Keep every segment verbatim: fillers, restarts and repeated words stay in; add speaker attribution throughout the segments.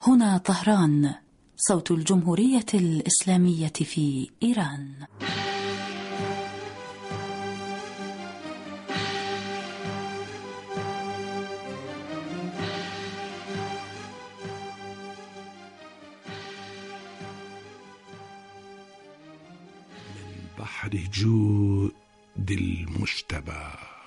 Speaker 1: هنا طهران، صوت الجمهورية الإسلامية في إيران.
Speaker 2: من بحر جود المجتبى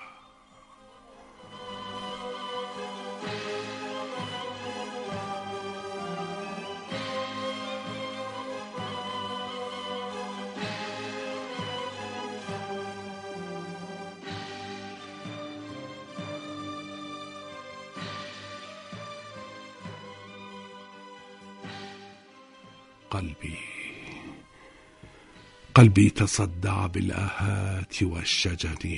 Speaker 2: قلبي قلبي تصدع بالآهات والشجن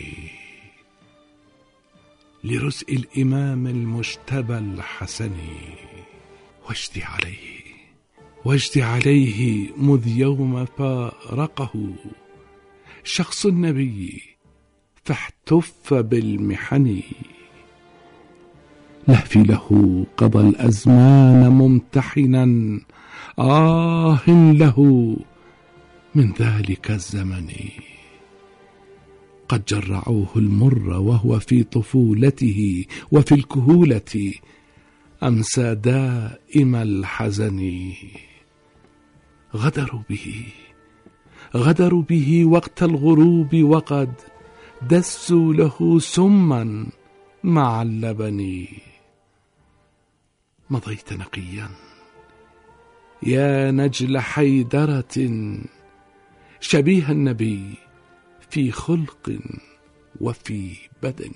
Speaker 2: لرزء الإمام المجتبى الحسن، واجدي عليه واجدي عليه مذ يوم فارقه شخص النبي فاحتف بالمحن. لهفي له قضى الأزمان ممتحنا، آه له من ذلك الزمن. قد جرعوه المر وهو في طفولته، وفي الكهولة أمسى دائم الحزن. غدروا به غدروا به وقت الغروب، وقد دسوا له سما مع اللبن. مضيت نقيا يا نجل حيدرة، شبيه النبي في خلق وفي بدن.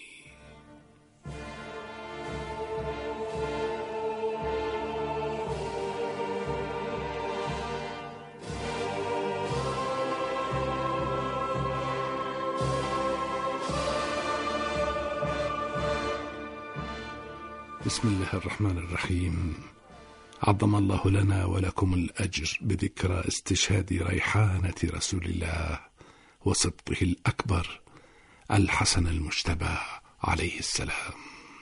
Speaker 2: بسم الله الرحمن الرحيم. عظم الله لنا ولكم الأجر بذكرى استشهاد ريحانة رسول الله وسبطه الأكبر الحسن المجتبى عليه السلام.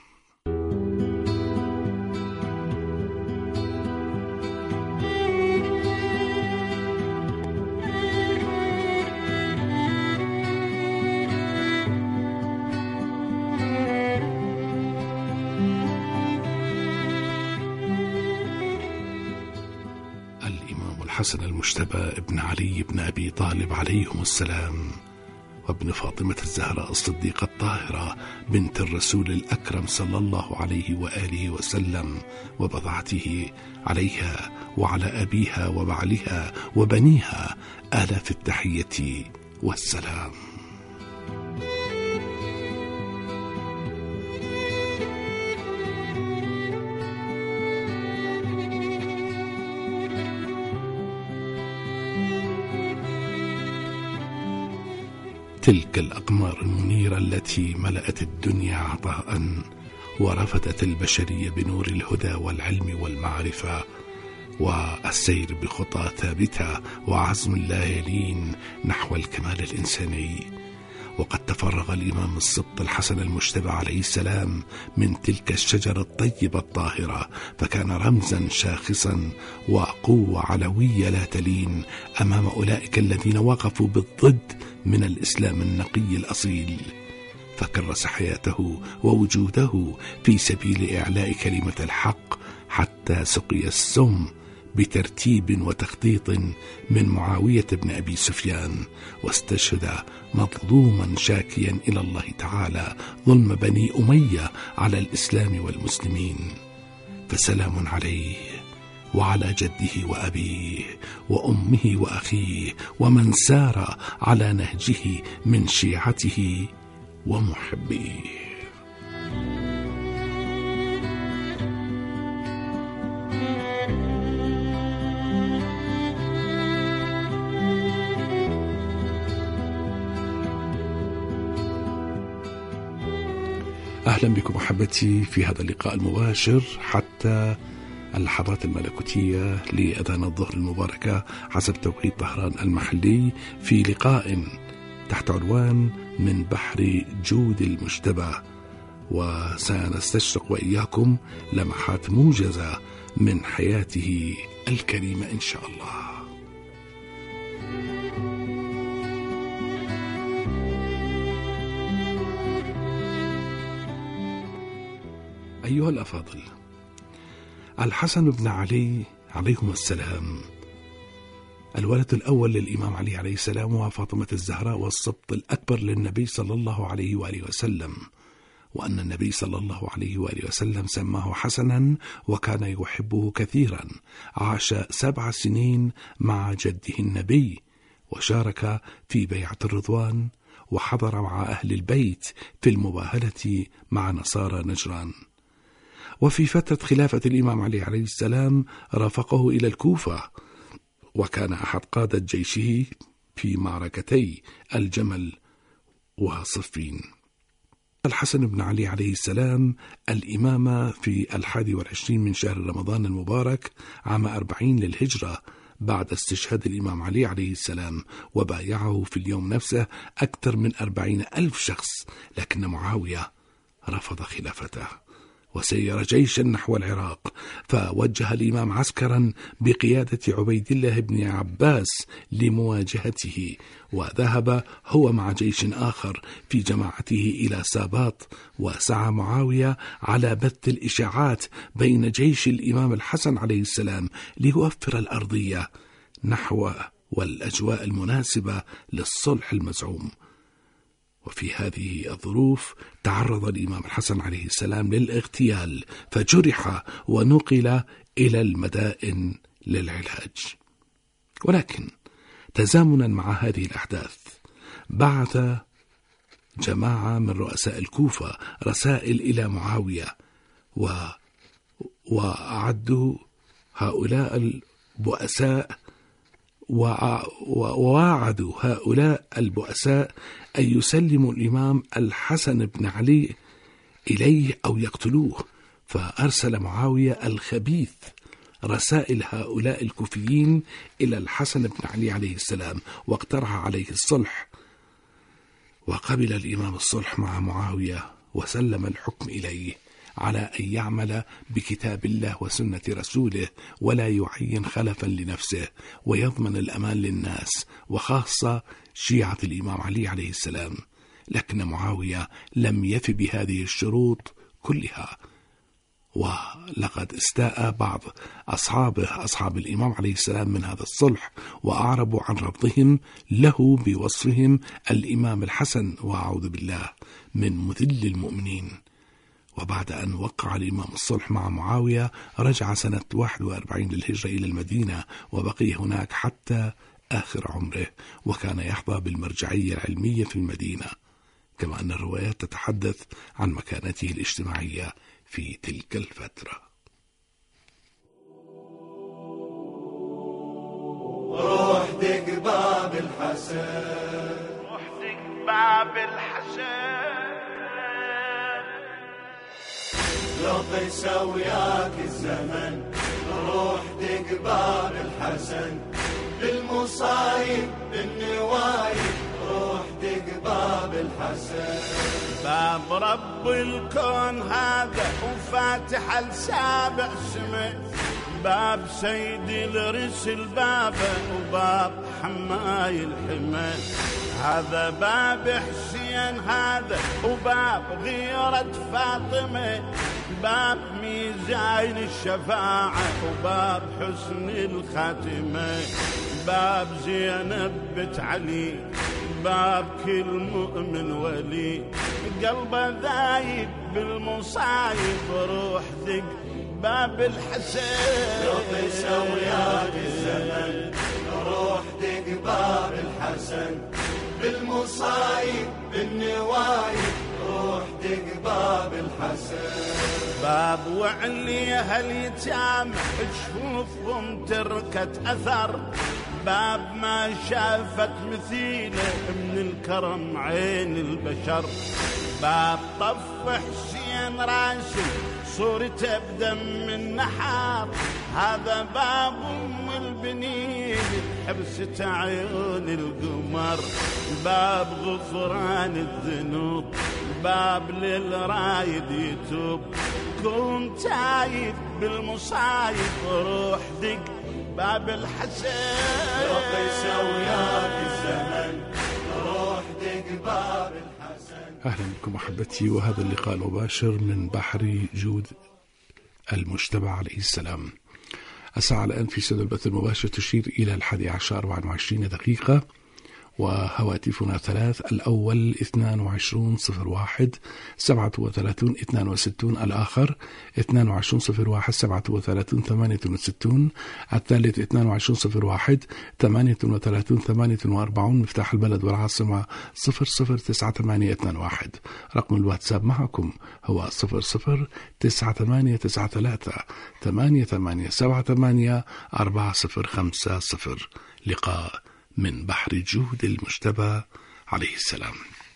Speaker 2: الحسن المجتبى ابن علي بن أبي طالب عليهم السلام، وابن فاطمة الزهراء الصديقة الطاهرة بنت الرسول الأكرم صلى الله عليه وآله وسلم، وبضعته عليها وعلى أبيها وبعلها وبنيها آلاف التحية والسلام. تلك الأقمار المنيرة التي ملأت الدنيا عطاء، ورفدت البشرية بنور الهدى والعلم والمعرفة، والسير بخطى ثابتة وعزم لا يلين نحو الكمال الإنساني. وقد تفرغ الإمام السبط الحسن المجتبى عليه السلام من تلك الشجرة الطيبة الطاهرة، فكان رمزا شاخصا وقوة علوية لا تلين أمام أولئك الذين وقفوا بالضد من الإسلام النقي الأصيل. فكرس حياته ووجوده في سبيل إعلاء كلمة الحق، حتى سقي السم بترتيب وتخطيط من معاوية بن أبي سفيان، واستشهد مظلوما شاكيا إلى الله تعالى ظلم بني أمية على الإسلام والمسلمين. فسلام عليه وعلى جده وأبيه وأمه وأخيه ومن سار على نهجه من شيعته ومحبيه. أهلا بكم أحبتي في هذا اللقاء المباشر حتى اللحظات الملكوتية لأذان الظهر المباركة حسب توقيت طهران المحلي، في لقاء تحت عنوان من بحر جود المجتبى، وسنستشرق وإياكم لمحات موجزة من حياته الكريمة إن شاء الله. أيها الأفاضل، الحسن بن علي عليهما السلام الولد الأول للإمام علي عليه السلام وفاطمة الزهراء والسبط الأكبر للنبي صلى الله عليه وآله وسلم، وأن النبي صلى الله عليه وآله وسلم سماه حسنا وكان يحبه كثيرا. عاش سبع سنين مع جده النبي، وشارك في بيعة الرضوان، وحضر مع أهل البيت في المباهلة مع نصارى نجران. وفي فترة خلافة الإمام علي عليه السلام رافقه إلى الكوفة، وكان أحد قادة جيشه في معركتي الجمل وصفين. الحسن بن علي عليه السلام الإمامة في الحادي والعشرين من شهر رمضان المبارك عام أربعين للهجرة بعد استشهاد الإمام علي عليه السلام، وبايعه في اليوم نفسه أكثر من أربعين ألف شخص، لكن معاوية رفض خلافته وسير جيشا نحو العراق، فوجه الإمام عسكرا بقيادة عبيد الله بن عباس لمواجهته، وذهب هو مع جيش آخر في جماعته إلى ساباط، وسعى معاوية على بث الإشاعات بين جيش الإمام الحسن عليه السلام ليوفر الأرضية نحو والأجواء المناسبة للصلح المزعوم. وفي هذه الظروف تعرض الإمام الحسن عليه السلام للاغتيال، فجرح ونقل إلى المدائن للعلاج. ولكن تزامنا مع هذه الأحداث بعث جماعة من رؤساء الكوفة رسائل إلى معاوية، و... وأعدوا هؤلاء البؤساء وواعدوا هؤلاء البؤساء أن يسلموا الإمام الحسن بن علي إليه أو يقتلوه. فأرسل معاوية الخبيث رسائل هؤلاء الكوفيين إلى الحسن بن علي عليه السلام واقترح عليه الصلح، وقبل الإمام الصلح مع معاوية وسلم الحكم إليه على أن يعمل بكتاب الله وسنة رسوله ولا يعين خلفا لنفسه، ويضمن الأمان للناس وخاصة شيعة الإمام علي عليه السلام. لكن معاوية لم يف بهذه الشروط كلها، ولقد استاء بعض أصحابه أصحاب الإمام عليه السلام من هذا الصلح، وأعربوا عن رفضهم له بوصفهم الإمام الحسن وأعوذ بالله من مذل المؤمنين. وبعد أن وقع الإمام الصلح مع معاوية رجع سنة واحد وأربعين للهجرة إلى المدينة، وبقي هناك حتى آخر عمره، وكان يحظى بالمرجعية العلمية في المدينة، كما أن الروايات تتحدث عن مكانته الاجتماعية في تلك الفترة.
Speaker 3: روح دق باب الحسن، روح دق باب الحسن، لو قسى وياك الزمن. روح دق باب الحسن بالمصايب بالنوايب، روح دق باب الحسن. باب رب الكون هذا وفاتح السابع سمه، باب سيد الرسل بابه وباب حماي الحمى. هذا باب حسين هذا وباب غيرة فاطمة، باب ميزان الشفاعة وباب حسن الخاتمة، باب زينب بنت علي، باب كل مؤمن ولي. قلبه ذايب بالمصايب، روح دق باب الحسن. روح سوياك الزمن، روح دق باب الحسن بالمصايب بالنوايب، روح دق باب الحسن. باب وعليها اليتامى جفوفهم تركت أثر، باب ما شافت مثيله من الكرم عين البشر، باب طف حسين راسي صورته بدم النحار. هذا باب أم البنين حبسة عيون القمر، باب غفران الذنوب،
Speaker 4: باب للرايد يتوب، كون تايب بالمصايب روح دق باب الحسن.
Speaker 3: ربي يسوياك الزمن روح دق باب الحسن.
Speaker 2: أهلا بكم أحبتي، وهذا اللقاء المباشر من بحر جود المجتبى عليه السلام. الساعة الآن في سد البث المباشر تشير إلى الحادي عشر أربعة وعشرين دقيقة، وهواتفنا ثلاث: الأول اثنان وعشرون صفر واحد سبعة وثلاثون اثنان وستون، الآخر اثنان وعشرون صفر واحد سبعة وثلاثون ثمانية وستون، الثالث اثنان وعشرون صفر واحد ثمانية وثلاثون ثمانية وأربعون. مفتاح البلد والعاصمة صفر صفر تسعة ثمانية اثنان واحد. رقم الواتساب معكم هو صفر صفر تسعة ثمانية تسعة ثلاثة ثمانية ثمانية سبعة ثمانية أربعة صفر خمسة صفر. لقاء من بحر جود المجتبى عليه السلام.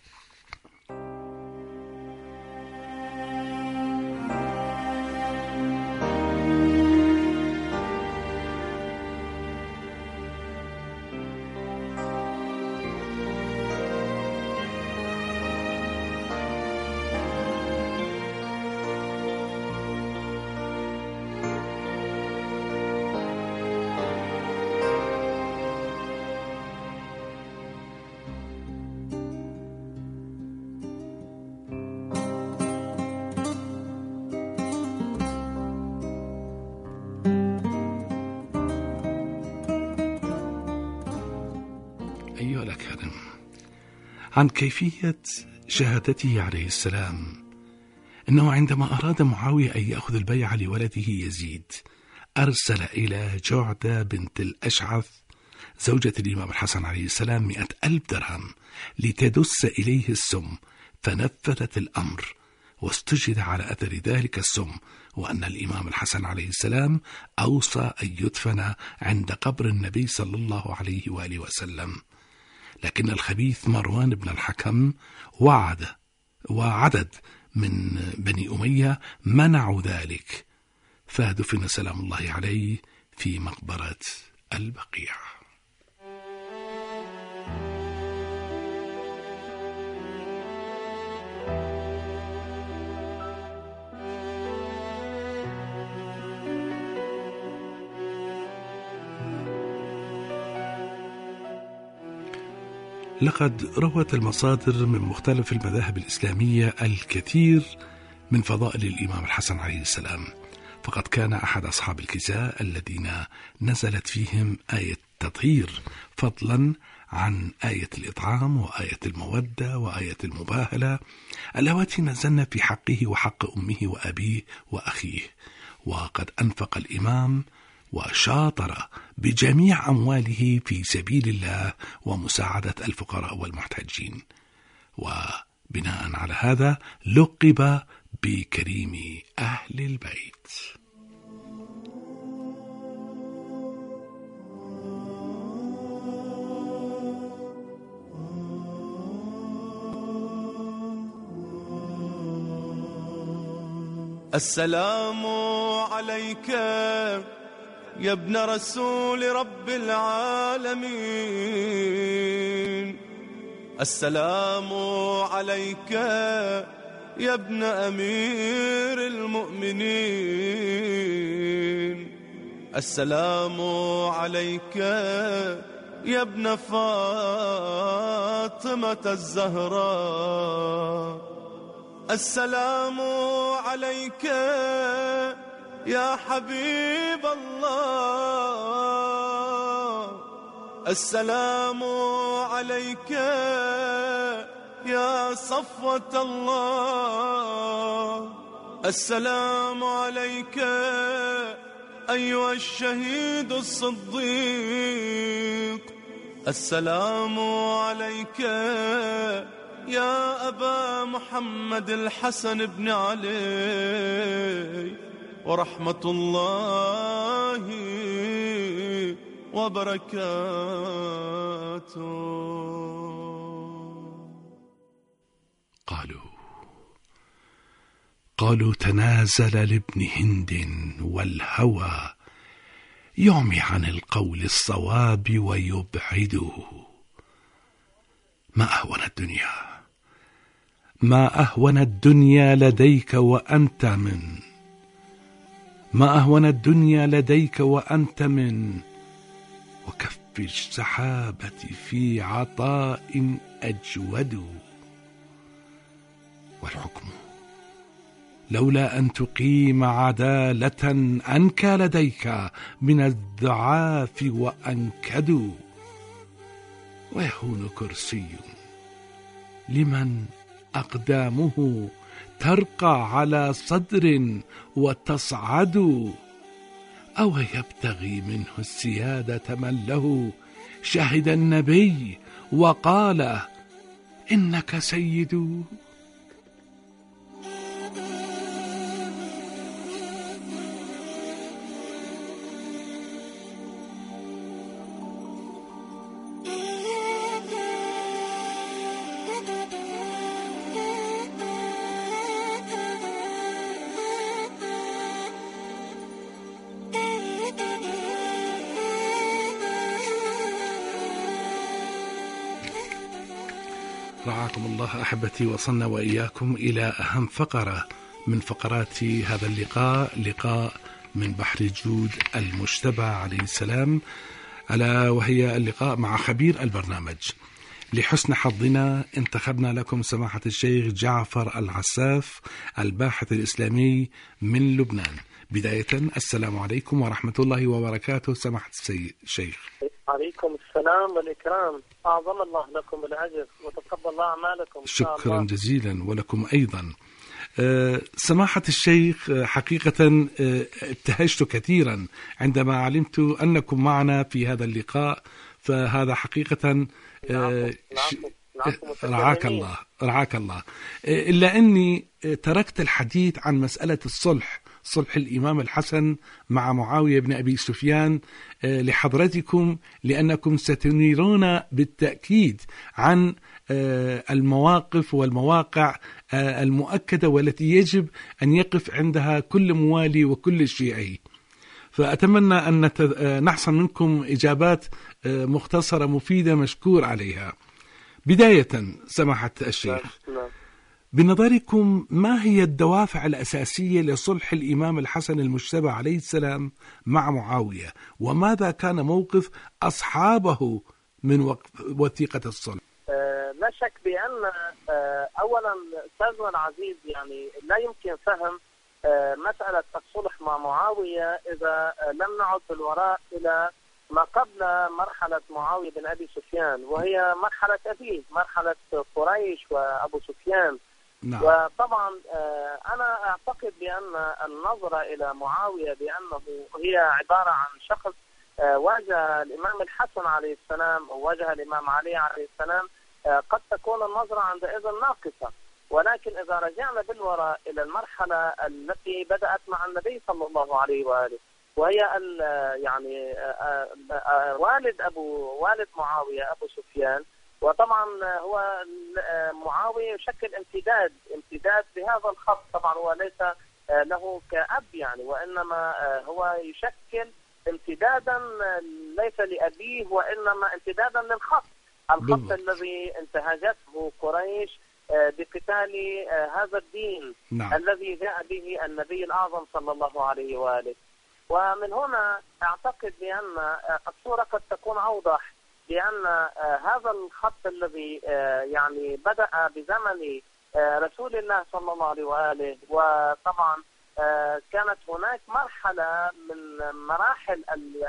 Speaker 2: أيها الأكارم، عن كيفية شهادته عليه السلام، إنه عندما أراد معاوية أن يأخذ البيعة لولده يزيد أرسل إلى جعدة بنت الأشعث زوجة الإمام الحسن عليه السلام مئة ألف درهم لتدس إليه السم، فنفذت الأمر واستشهد على أثر ذلك السم، وأن الإمام الحسن عليه السلام أوصى أن يدفن عند قبر النبي صلى الله عليه وآله وسلم. لكن الخبيث مروان بن الحكم وعد وعدد من بني أمية منعوا ذلك، فدفن سلام الله عليه في مقبرة البقيع. لقد روت المصادر من مختلف المذاهب الإسلامية الكثير من فضائل الإمام الحسن عليه السلام، فقد كان أحد أصحاب الكساء الذين نزلت فيهم آية التطهير، فضلا عن آية الإطعام وآية المودة وآية المباهلة، اللواتي نزلن في حقه وحق أمه وأبيه وأخيه. وقد أنفق الإمام وشاطر بجميع أمواله في سبيل الله ومساعدة الفقراء والمحتاجين، وبناء على هذا لقب بكريم أهل البيت.
Speaker 5: السلام عليك يا ابن رسول رب العالمين، السلام عليك يا ابن أمير المؤمنين، السلام عليك يا ابن فاطمة الزهراء، السلام عليك يا حبيب الله، السلام عليك يا صفوة الله، السلام عليك أيها الشهيد الصديق، السلام عليك يا أبا محمد الحسن بن علي، ورحمة الله وبركاته.
Speaker 2: قالوا قالوا تنازل لابن هند والهوى يعمي عن القول الصواب ويبعده. ما أهون الدنيا، ما أهون الدنيا لديك وأنت من ما أهون الدنيا لديك وأنت من وكف السحابة في عطاء أجود. والحكم لولا أن تقيم عدالة أنكى لديك من الضعاف وأنكد. ويهون كرسي لمن أقدامه ترقى على صدر وتصعد. أو يبتغي منه السيادة من له شهد النبي وقال إنك سيد. رعاكم الله أحبتي، وصلنا وإياكم إلى أهم فقرة من فقرات هذا اللقاء، لقاء من بحر الجود المجتبى عليه السلام، ألا وهي اللقاء مع خبير البرنامج. لحسن حظنا انتخبنا لكم سماحة الشيخ جعفر العساف، الباحث الإسلامي من لبنان. بداية السلام عليكم ورحمة الله وبركاته سماحة الشيخ.
Speaker 6: عليكم السلام والإكرام، أعظم الله لكم الأجر وتقبل الله أعمالكم.
Speaker 2: شكرا جزيلا ولكم أيضا. أه سماحة الشيخ، حقيقة ابتهجت كثيرا عندما علمت أنكم معنا في هذا اللقاء، فهذا حقيقة أه رعاك الله رعاك الله. إلا أني تركت الحديث عن مسألة الصلح، صلح الإمام الحسن مع معاوية بن أبي سفيان لحضرتكم، لأنكم ستنيرون بالتأكيد عن المواقف والمواقع المؤكدة والتي يجب أن يقف عندها كل موالي وكل شيعي. فأتمنى أن نحصل منكم إجابات مختصرة مفيدة مشكور عليها. بداية سماحة الشيخ، بنظركم ما هي الدوافع الأساسية لصلح الإمام الحسن المجتبى عليه السلام مع معاوية، وماذا كان موقف أصحابه من وثيقة الصلح؟
Speaker 6: آه لا شك بأن آه أولا أستاذنا العزيز، يعني لا يمكن فهم آه مسألة الصلح مع معاوية إذا آه لم نعد بالوراء إلى ما قبل مرحلة معاوية بن أبي سفيان، وهي مرحلة أبيه، مرحلة قريش وأبو سفيان. نعم. وطبعا أنا أعتقد بأن النظرة إلى معاوية بأنه هي عبارة عن شخص واجه الإمام الحسن عليه السلام وواجه الإمام علي عليه السلام، قد تكون النظرة عندئذ ناقصة. ولكن إذا رجعنا بالوراء إلى المرحلة التي بدأت مع النبي صلى الله عليه وآله، وهي يعني والد أبو والد معاوية أبو سفيان، وطبعا هو معاوية يشكل امتداد امتداد بهذا الخط. طبعا هو ليس له كأب يعني، وإنما هو يشكل امتدادا ليس لأبيه وإنما امتدادا للخط الخط بالضبط. الذي انتهجته قريش بقتال هذا الدين. نعم. الذي جاء به النبي الأعظم صلى الله عليه وآله. ومن هنا أعتقد بأن الصورة قد تكون أوضح، لأن هذا الخط الذي يعني بدأ بزمن رسول الله صلى الله عليه وآله، وطبعا كانت هناك مرحلة من مراحل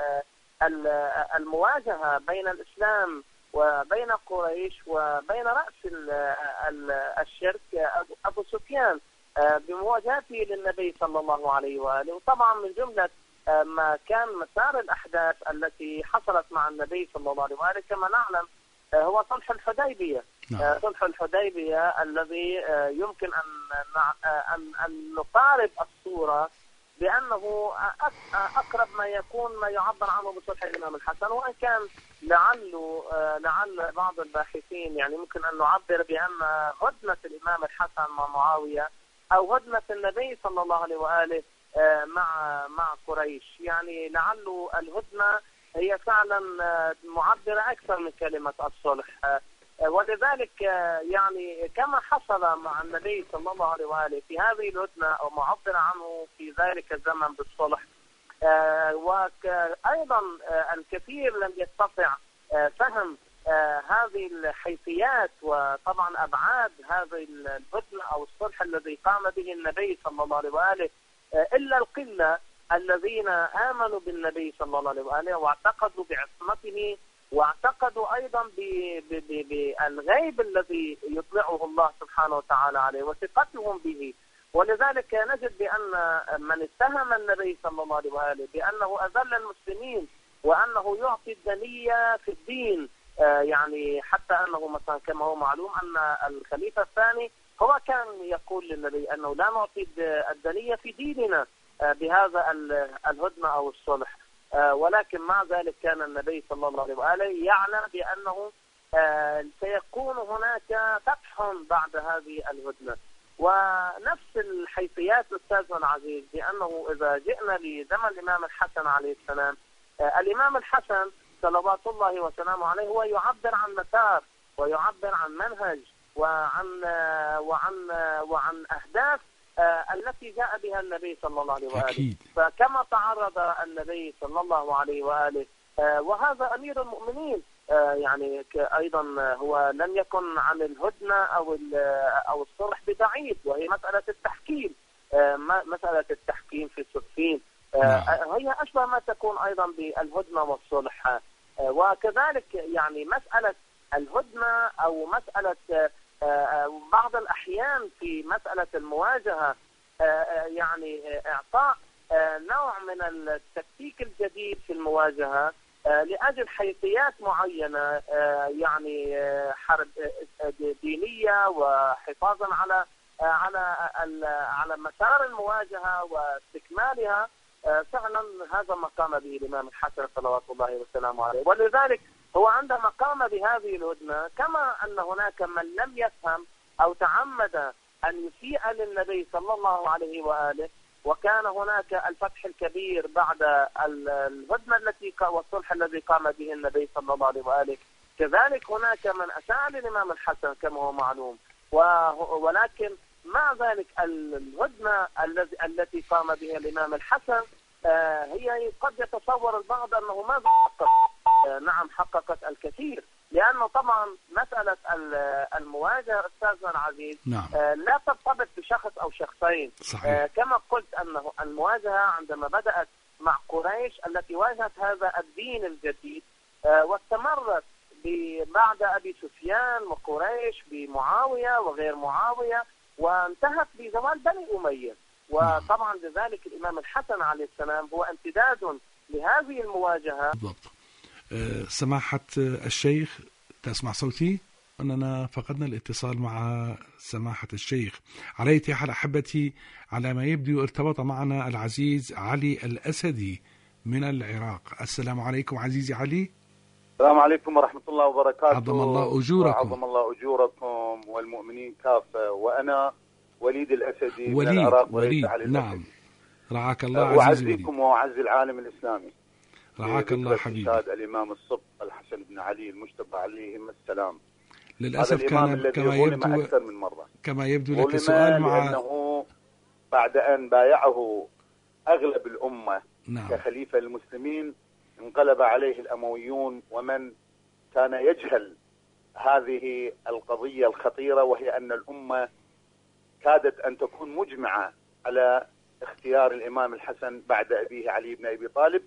Speaker 6: المواجهة بين الإسلام وبين قريش وبين رأس الشرك أبو سفيان بمواجهته للنبي صلى الله عليه وآله. وطبعا من جملة ما كان مسار الأحداث التي حصلت مع النبي صلى الله عليه وآله كما نعلم هو صلح الحديبية. نعم. صلح الحديبية الذي يمكن أن أن نقارب الصورة بأنه أقرب ما يكون ما يعبر عنه بصلح الإمام الحسن، وإن كان لعله لعل بعض الباحثين يعني ممكن أن نعبر بأن هدنة الإمام الحسن مع معاوية أو هدنة النبي صلى الله عليه وآله مع مع قريش، يعني لعله الهدنة هي فعلا معبرة أكثر من كلمة الصلح. ولذلك يعني كما حصل مع النبي صلى الله عليه وآله في هذه الهدنة أو معبر عنه في ذلك الزمن بالصلح، وأيضا الكثير لم يستطع فهم هذه الحيثيات وطبعا أبعاد هذه الهدنة أو الصلح الذي قام به النبي صلى الله عليه وآله إلا القلة الذين آمنوا بالنبي صلى الله عليه وآله واعتقدوا بعصمته، واعتقدوا أيضا بالغيب الذي يطلعه الله سبحانه وتعالى عليه وثقتهم به. ولذلك نجد بأن من اتهم النبي صلى الله عليه وآله بأنه أذل المسلمين وأنه يعطي الدنية في الدين، يعني حتى أنه مثلا كما هو معلوم أن الخليفة الثاني هو كان يقول للنبي أنه لا نعطي الدنية في ديننا بهذا الهدنة أو الصلح، ولكن مع ذلك كان النبي صلى الله عليه وآله يعلم بأنه سيكون هناك فتح بعد هذه الهدنة. ونفس الحيثيات أستاذنا العزيز بأنه إذا جئنا لزمن الإمام الحسن عليه السلام، الإمام الحسن صلوات الله وسلامه عليه هو يعبر عن مسار ويعبر عن منهج وعن وعن وعن أهداف التي جاء بها النبي صلى الله عليه وآله. أكيد. فكما تعرض النبي صلى الله عليه وآله وهذا أمير المؤمنين يعني أيضا هو لم يكن عن الهدنة أو أو الصلح ببعيد، وهي مسألة التحكيم، مسألة التحكيم في الصفين هي أشبه ما تكون أيضا بالهدنة والصلح. وكذلك يعني مسألة الهدنة أو مسألة بعض الأحيان في مسألة المواجهة يعني إعطاء نوع من التكتيك الجديد في المواجهة لأجل حيثيات معينة، يعني حرب دينية وحفاظا على على على مسار المواجهة واستكمالها. فعلا هذا ما قام به الإمام الحسن صلوات الله وسلامه عليه. ولذلك هو عندما قام بهذه الهدنة كما أن هناك من لم يفهم أو تعمد أن يسيء للنبي صلى الله عليه وآله، وكان هناك الفتح الكبير بعد الهدنة التي والصلح الذي قام به النبي صلى الله عليه وآله، كذلك هناك من أساء للإمام الحسن كما هو معلوم. ولكن مع ذلك الهدنة التي قام بها الإمام الحسن هي قد يتصور البعض أنه ماذا حقق؟ نعم حققت الكثير، لأنه طبعا مسألة المواجهة أستاذنا العزيز نعم. لا ترتبط بشخص أو شخصين. صحيح. كما قلت أنه المواجهة عندما بدأت مع قريش التي واجهت هذا الدين الجديد واستمرت بعد أبي سفيان وقريش بمعاوية وغير معاوية وانتهت بزوال بني أمية. وطبعا لذلك الإمام الحسن عليه السلام هو امتداد لهذه المواجهة. بالضبط.
Speaker 2: أه سماحة الشيخ تسمع صوتي؟ أننا فقدنا الاتصال مع سماحة الشيخ. على أي حال أحبتي، على ما يبدو ارتبط معنا العزيز علي الأسدي من العراق. السلام عليكم عزيزي علي.
Speaker 7: السلام عليكم ورحمة الله وبركاته.
Speaker 2: عظم الله أجوركم.
Speaker 7: عظم الله أجوركم والمؤمنين كافة. وأنا وليد الأسدي
Speaker 2: وليد.
Speaker 7: من العراق.
Speaker 2: وليد نعم. رعاك الله عزيزي وليد.
Speaker 7: وأعزكم وأعز العالم الإسلامي.
Speaker 2: رعاك الله حبيبي.
Speaker 7: الإمام الصبح الحسن بن علي المجتبى عليهم السلام.
Speaker 2: للأسف كان كما يبدو
Speaker 7: أكثر من مرة.
Speaker 2: كما يبدو لك سؤال مع
Speaker 7: لأنه بعد أن بايعه أغلب الأمة
Speaker 2: نعم.
Speaker 7: كخليفة المسلمين انقلب عليه الأمويون، ومن كان يجهل هذه القضية الخطيرة وهي أن الأمة كادت أن تكون مجمعة على اختيار الإمام الحسن بعد أبيه علي بن أبي طالب،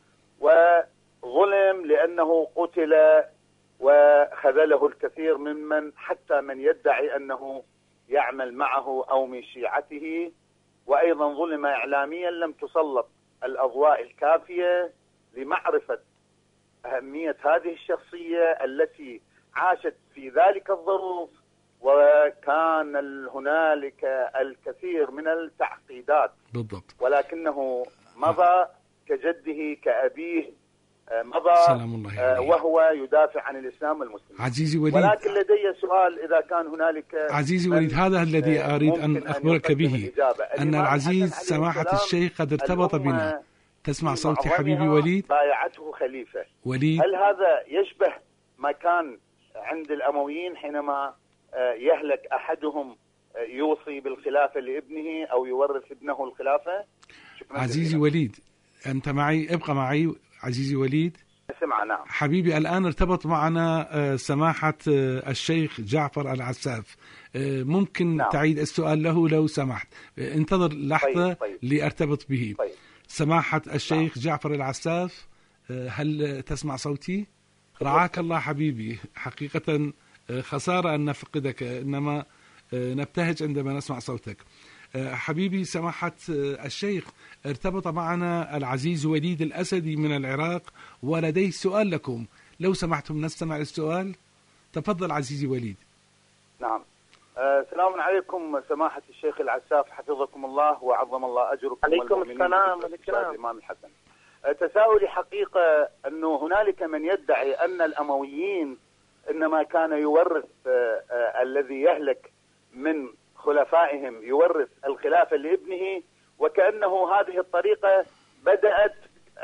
Speaker 7: وظلم لأنه قتل وخذله الكثير ممن حتى من يدعي أنه يعمل معه أو من شيعته، وأيضا ظلم إعلاميا لم تسلط الأضواء الكافية لمعرفة أهمية هذه الشخصية التي عاشت في ذلك الظروف، وكان هنالك الكثير من التعقيدات
Speaker 2: بالضبط،
Speaker 7: ولكنه مضى كجده كأبيه مضى
Speaker 2: سلام الله عليه.
Speaker 7: وهو يدافع عن الإسلام والمسلمين.
Speaker 2: عزيزي وليد،
Speaker 7: ولكن لدي سؤال إذا كان هنالك
Speaker 2: عزيزي وليد، هذا الذي أريد أن أخبرك به، أن العزيز سماحة الشيخ قد ارتبط بنا. تسمع صوتي حبيبي وليد؟
Speaker 7: بايعته خليفة
Speaker 2: وليد.
Speaker 7: هل هذا يشبه ما كان عند الأمويين حينما يهلك أحدهم يوصي بالخلافة لابنه أو يورث ابنه الخلافة؟
Speaker 2: عزيزي جزيلا. وليد أنت معي، ابقى معي عزيزي وليد.
Speaker 7: سمع. نعم
Speaker 2: حبيبي، الآن ارتبط معنا سماحة الشيخ جعفر العساف، ممكن نعم. تعيد السؤال له لو سمحت؟ انتظر لحظة. طيب. طيب. لأرتبط به. طيب. سماحة الشيخ نعم. جعفر العساف، هل تسمع صوتي؟ رعاك الله حبيبي، حقيقة خسارة أن نفقدك، إنما نبتهج عندما نسمع صوتك. حبيبي سماحة الشيخ، ارتبط معنا العزيز وليد الأسدي من العراق ولديه سؤال لكم، لو سمحتم نستمع للسؤال. تفضل عزيزي وليد.
Speaker 7: نعم. السلام عليكم سماحة الشيخ العساف، حفظكم الله وعظم الله أجركم.
Speaker 6: عليكم السلام والإكرام.
Speaker 7: الإمام الحسن، تساؤلي حقيقة أنه هنالك من يدعي أن الأمويين إنما كان يورث الذي يهلك من خلفائهم يورث الخلافة لابنه، وكأنه هذه الطريقة بدأت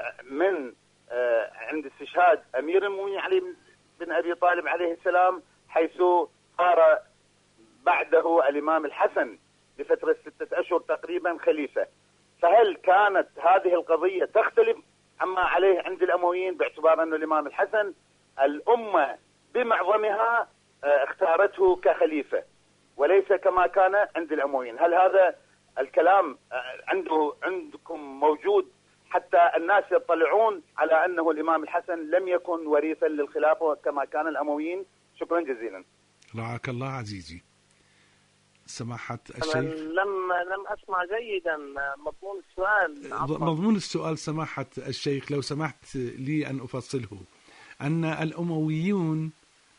Speaker 7: من عند استشهاد أمير المؤمنين علي بن أبي طالب عليه السلام، حيث صار بعده الإمام الحسن لفترة ستة أشهر تقريبا خليفة. فهل كانت هذه القضية تختلف عما عليه عند الأمويين، باعتبار أن الإمام الحسن الأمة بمعظمها اختارته كخليفة وليس كما كان عند الأمويين؟ هل هذا الكلام عنده عندكم موجود حتى الناس يطلعون على أنه الإمام الحسن لم يكن وريثا للخلافة كما كان الأمويين؟ شكرا جزيلا.
Speaker 2: رعاك الله عزيزي. سماحة الشيخ،
Speaker 6: لم لم أسمع جيدا مضمون السؤال.
Speaker 2: مضمون السؤال سماحة الشيخ لو سمحت لي أن أفصله، أن الأمويون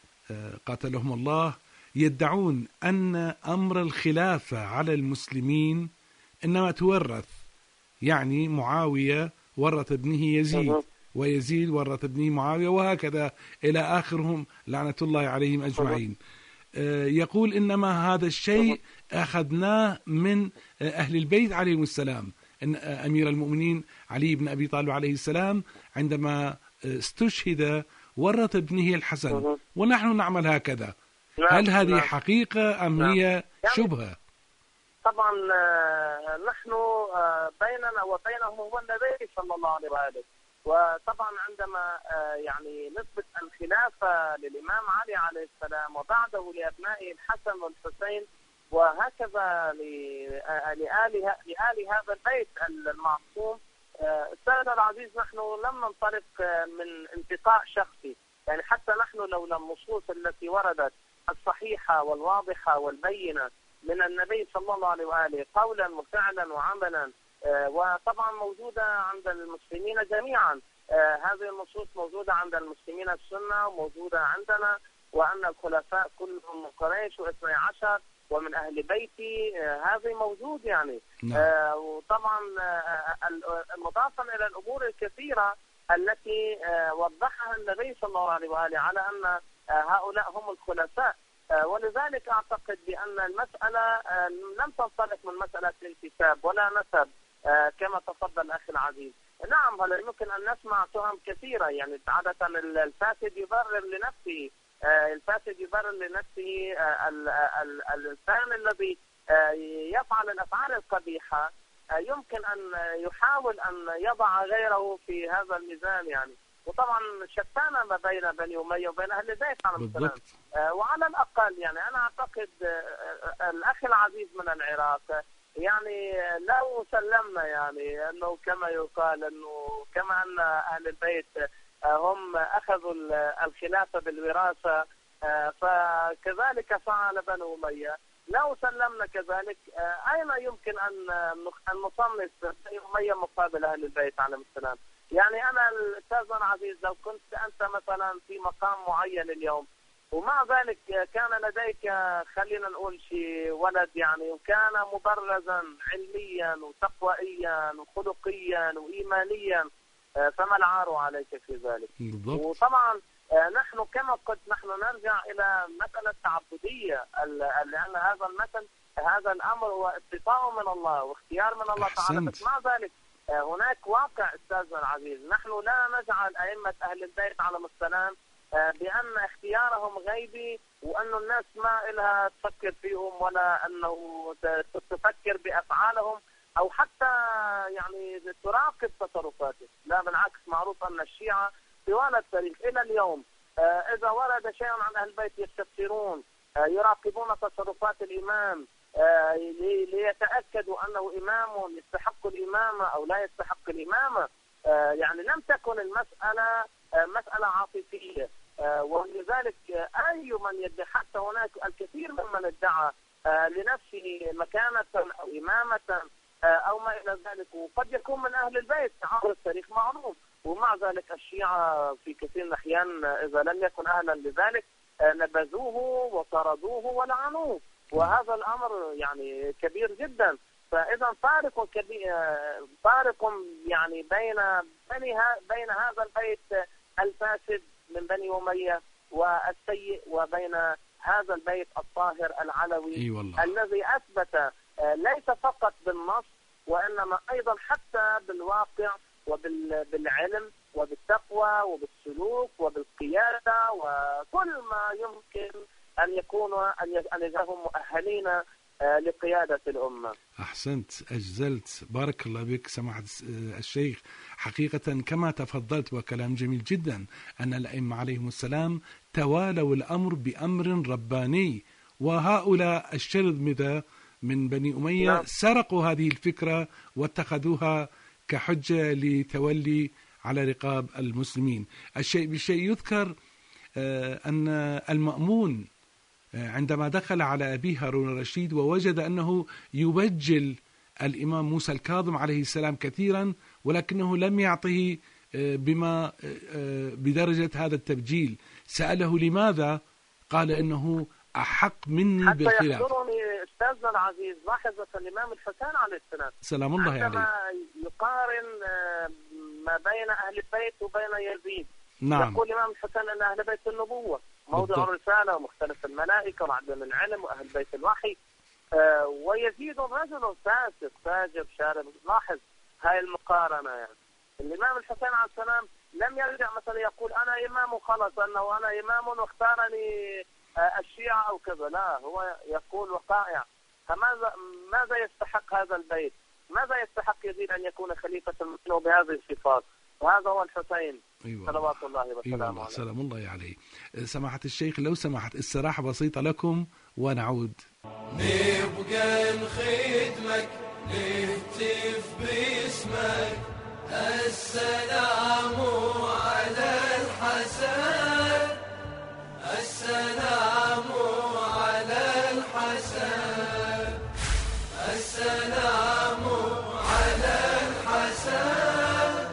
Speaker 2: قاتلهم الله يدعون أن أمر الخلافة على المسلمين إنما تورث، يعني معاوية ورث ابنه يزيد ويزيد ورث ابنه معاوية وهكذا إلى آخرهم لعنة الله عليهم أجمعين. يقول إنما هذا الشيء أخذناه من أهل البيت عليهم السلام. إن أمير المؤمنين علي بن أبي طالب عليه السلام عندما استشهد ورث ابنه الحسن ونحن نعمل هكذا. هل هذه حقيقة أم هي شبهة؟
Speaker 6: طبعا نحن بيننا وبينه هو النبي صلى الله عليه وآله، وطبعا عندما يعني نثبت الخلافة للإمام علي عليه السلام وبعده لأبنائه الحسن والحسين وهكذا لآل لآل هذا البيت المعصوم، السيد العزيز نحن لم ننطلق من انتقاء شخصي، يعني حتى نحن لولا النصوص التي وردت الصحيحة والواضحة والبينة من النبي صلى الله عليه وآله قولا وفعلا وعملا، وطبعا موجودة عند المسلمين جميعا. هذه النصوص موجودة عند المسلمين السنة وموجودة عندنا، وأن الخلفاء كلهم من قريش واثني عشر ومن أهل بيتي، هذا موجود يعني. نعم. وطبعا مضافا إلى الأمور الكثيرة التي وضحها النبي صلى الله عليه وآله على أن هؤلاء هم الخلفاء، ولذلك أعتقد بأن المسألة لم تنطلق من مسألة انتساب ولا نسب كما تفضل أخي العزيز. نعم هل يمكن أن نسمع تهم كثيرة، يعني عادة الفاسد يبرر لنفسه، الفاسد يبرر لنفسه، الإنسان الذي يفعل الأفعال القبيحة يمكن أن يحاول أن يضع غيره في هذا الميزان يعني. وطبعا شتان ما بين بني أمية وبين أهل البيت عليهم السلام. وعلى الأقل يعني أنا أعتقد الأخ العزيز من العراق يعني لو سلمنا يعني أنه كما يقال أنه كما أن أهل البيت هم أخذوا الخلافة بالوراثة فكذلك فعل بنو أمية، لو سلمنا كذلك أين يمكن أن نصنف بني أمية مقابل أهل البيت عليهم السلام؟ يعني أنا الأستاذ العزيز لو كنت أنت مثلا في مقام معين اليوم ومع ذلك كان لديك خلينا نقول شيء ولد يعني وكان مبرزا علميا وتقوائيا وخلقيا وإيمانيا، فما العار عليك في ذلك؟ بالضبط. وطبعا نحن كما قلت نحن نرجع إلى مسألة تعبدية، لأن هذا المثل هذا الأمر هو اتفاق من الله واختيار من الله تعالى. مع ذلك هناك واقع أستاذنا العزيز، نحن لا نجعل أئمة أهل البيت عليهم السلام بأن اختيارهم غيبي، وأنه الناس ما إلها تفكر فيهم ولا أنه تفكر بأفعالهم أو حتى يعني تراقب تصرفاتهم. لا بالعكس، معروف أن الشيعة طوال التاريخ إلى اليوم إذا ورد شيء عن أهل البيت يستفسرون، يراقبون تصرفات الإمام ليتأكدوا أنه إمام يستحق الإمامة أو لا يستحق الإمامة. يعني لم تكن المسألة مسألة عاطفية، ولذلك أي من يدعي، حتى هناك الكثير ممن ادعى لنفسه مكانة أو إمامة أو ما إلى ذلك، وقد يكون من أهل البيت عبر التاريخ معروف، ومع ذلك الشيعة في كثير من الأحيان إذا لم يكن أهلا لذلك نبذوه وطردوه ولعنوه، وهذا الأمر يعني كبير جدا. فإذا فارق كبير، فارق يعني بين بين هذا البيت الفاسد من بني أمية والسيء وبين هذا البيت الطاهر العلوي
Speaker 2: أي
Speaker 6: الذي أثبت ليس فقط بالنص وإنما أيضا حتى بالواقع وبالعلم وبالتقوى وبالسلوك وبالقيادة وكل ما يمكن أن يكونوا أن يجعلهم مؤهلين لقيادة الأمة.
Speaker 2: أحسنت، أجزلت، بارك الله بك سماحة الشيخ. حقيقة كما تفضلت وكلام جميل جدا أن الأئمة عليهم السلام توالوا الأمر بأمر رباني، وهؤلاء الشرذمة من بني أمية نعم. سرقوا هذه الفكرة واتخذوها كحجة لتولي على رقاب المسلمين. الشيء بالشيء يذكر أن المأمون عندما دخل على أبيه هارون الرشيد ووجد أنه يبجل الإمام موسى الكاظم عليه السلام كثيرا، ولكنه لم يعطه بما بدرجة هذا التبجيل، سأله لماذا؟ قال إنه أحق مني بالخلاف.
Speaker 6: حتى يحضرني أستاذنا العزيز لحظة الإمام الحسين عليه السلام
Speaker 2: سلام الله عليه،
Speaker 6: عندما يقارن ما بين أهل البيت وبين يزيد
Speaker 2: نعم.
Speaker 6: يقول الإمام الحسين أن أهل بيت النبوة موضع الرسالة ومختلف الملائكة ومعدن العلم وأهل بيت الوحي، آه ويزيد رجل فاسق فاجر شارب. لاحظ هاي المقارنة. يعني الإمام الحسين عليه السلام لم يرجع مثلا يقول أنا إمام وخلص، أنه أنا إمام واختارني آه الشيعة أو كذا، لا، هو يقول وقائع. فماذا ماذا يستحق هذا البيت؟ ماذا يستحق يزيد أن يكون خليفة منه بهذه الصفات؟ وهذا هو الحسين
Speaker 2: أيوة.
Speaker 6: صلوات الله وسلامه
Speaker 2: أيوة.
Speaker 6: عليه.
Speaker 2: سلام الله عليه. سماحة الشيخ لو سمحت استراحة بسيطة لكم ونعود.
Speaker 3: نبقى نخدمك نهتف باسمك، السلام على الحسن، السلام على الحسن، السلام على الحسن،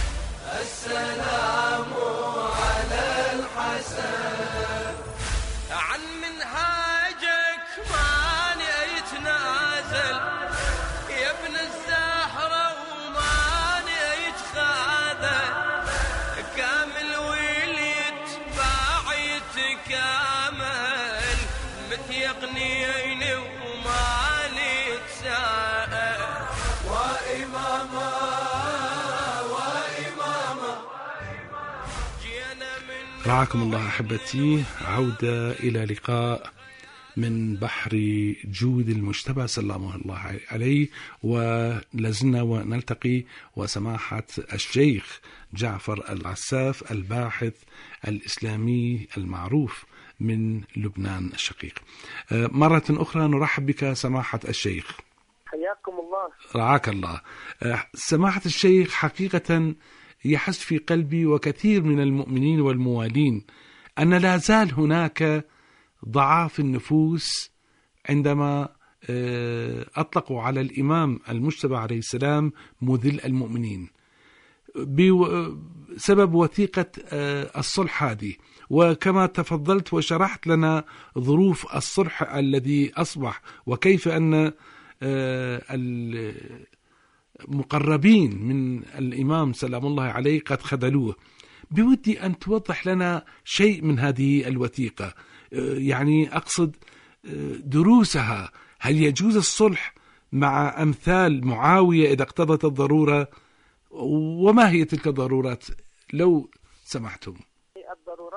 Speaker 3: السلام على الحسن.
Speaker 8: عن منهاجك ماني يتنازل يا ابن الزهرة وماني يتخاذل، كامل وليت باعيت كامل متيقنيني وماني تسائل. وإماما
Speaker 2: رعاكم الله أحبتي. عودة إلى لقاء من بحر جود المجتبى سلام الله عليه، ولازلنا ونلتقي وسماحة الشيخ جعفر العساف الباحث الإسلامي المعروف من لبنان الشقيق. مرة أخرى نرحب بك سماحة الشيخ.
Speaker 6: حياكم الله.
Speaker 2: رعاك الله. سماحة الشيخ، حقيقة يحس في قلبي وكثير من المؤمنين والموالين أن لا زال هناك ضعاف النفوس عندما أطلقوا على الإمام المجتبى عليه السلام مذل المؤمنين بسبب وثيقة الصلح هذه، وكما تفضلت وشرحت لنا ظروف الصلح الذي أصبح وكيف أن مقربين من الإمام سلام الله عليه قد خذلوه. بودي أن توضح لنا شيء من هذه الوثيقة، يعني أقصد دروسها. هل يجوز الصلح مع أمثال معاوية إذا اقتضت الضرورة؟ وما هي تلك الضرورات لو سمحتم؟
Speaker 6: الضرورات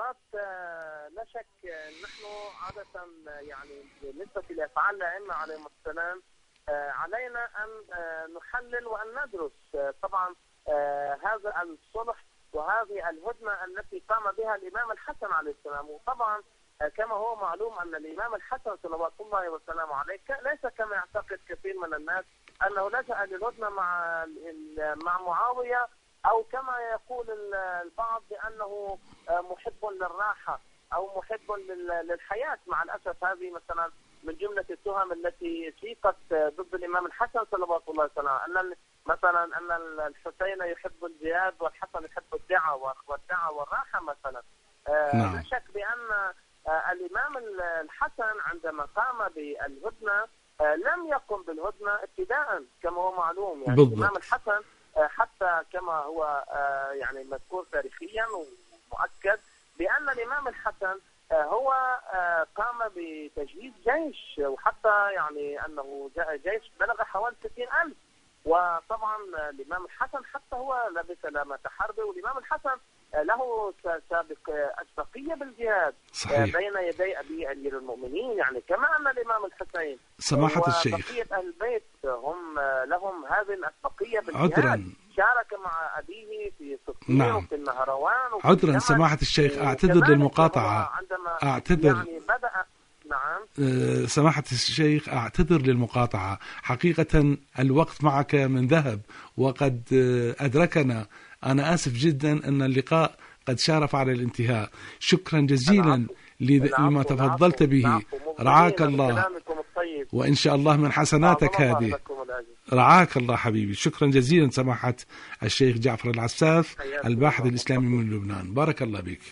Speaker 6: المباراة لا شك نحن عادة يعني بالنسبة لأفعال الأئمة عليهم السلام علينا أن نحلل وأن ندرس طبعا هذا الصلح وهذه الهدنة التي قام بها الإمام الحسن عليه السلام. وطبعا كما هو معلوم أن الإمام الحسن صلوات الله وسلامه عليه ليس كما يعتقد كثير من الناس أنه لجأ للهدنة مع مع معاوية، أو كما يقول البعض بأنه محب للراحة أو محب للحياة. مع الأسف هذه مثلا من جملة التهم التي سيقت ضد الإمام الحسن صلوات الله وسلامه، أن مثلا أن الحسين يحب الجهاد والحسن يحب الدعوة والدعوة والراحة مثلا.
Speaker 2: نعم.
Speaker 6: لا شك بأن الإمام الحسن عندما قام بالهدنة لم يقم بالهدنة ابتداء كما هو معلوم. يعني بالضبط. الإمام الحسن حتى كما هو يعني مذكور تاريخيا ومؤكد بأن الإمام الحسن هو قام بتجهيز جيش، وحتى يعني أنه جيش بلغ حوالي ستين ألف. وطبعا الإمام الحسن حتى هو لبس لامة حربه، والإمام الحسن له سابق أسبقية بالجهاد صحيح. بين يدي أبي أمير المؤمنين، يعني كما أن الإمام الحسين
Speaker 2: سماحة الشيخ
Speaker 6: وبقية أهل البيت هم لهم هذه الأسبقية بالجهاد.
Speaker 2: عذرا
Speaker 6: شارك مع أبيه في صفين
Speaker 2: نعم.
Speaker 6: وفي النهروان وفي
Speaker 2: عذرا سماحة الشيخ أعتذر للمقاطعة أعتذر
Speaker 6: يعني بدأ نعم.
Speaker 2: أه سماحة الشيخ أعتذر للمقاطعة، حقيقة الوقت معك من ذهب وقد أدركنا. أنا آسف جدا أن اللقاء قد شارف على الانتهاء. شكرا جزيلا لما تفضلت به. رعاك الله وإن شاء الله من حسناتك هذه. رعاك الله حبيبي. شكرا جزيلا سماحة الشيخ جعفر العساف الباحث الإسلامي من لبنان. بارك الله بك.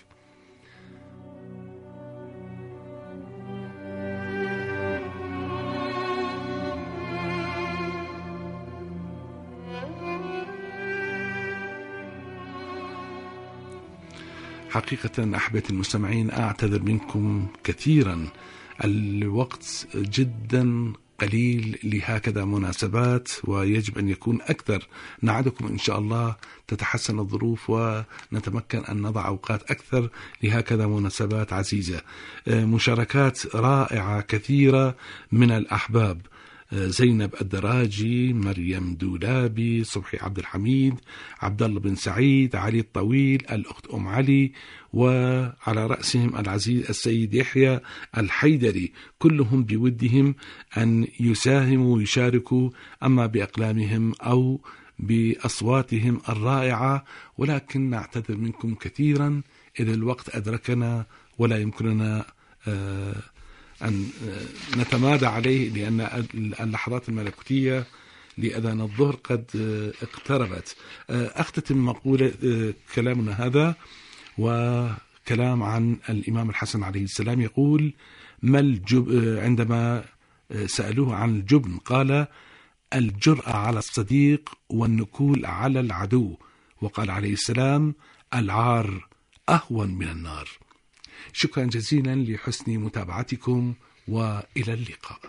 Speaker 2: حقيقة أحبتي المستمعين أعتذر منكم كثيرا، الوقت جدا قليل لهكذا مناسبات ويجب أن يكون أكثر. نعدكم إن شاء الله تتحسن الظروف ونتمكن أن نضع أوقات أكثر لهكذا مناسبات عزيزة. مشاركات رائعة كثيرة من الأحباب: زينب الدراجي، مريم دولابي، صبحي عبد الحميد، عبد الله بن سعيد، علي الطويل، الأخت أم علي، وعلى رأسهم العزيز السيد يحيى الحيدري، كلهم بودهم أن يساهموا ويشاركوا أما بأقلامهم أو بأصواتهم الرائعة، ولكن نعتذر منكم كثيرا إذا الوقت أدركنا ولا يمكننا آه أن نتمادى عليه، لأن اللحظات الملكوتية لأذان الظهر قد اقتربت. أختتم مقولة كلامنا هذا وكلام عن الإمام الحسن عليه السلام، يقول: ما الجب عندما سألوه عن الجبن قال: الجرأة على الصديق والنكول على العدو. وقال عليه السلام: العار أهون من النار. شكرا جزيلا لحسن متابعتكم وإلى اللقاء.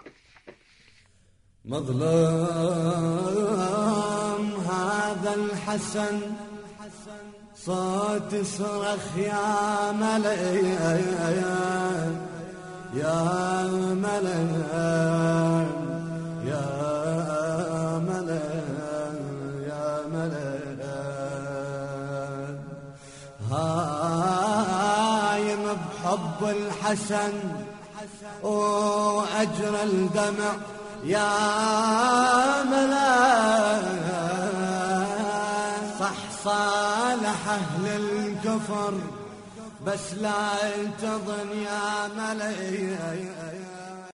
Speaker 9: مظلوم هذا الحسن صوت صرخ يا ملأ يا ملأ يا ملأ يا ملأ حب الحسن وأجرى الدمع يا ملا، صح صالح أهل الكفر بس لا تظن يا ملا.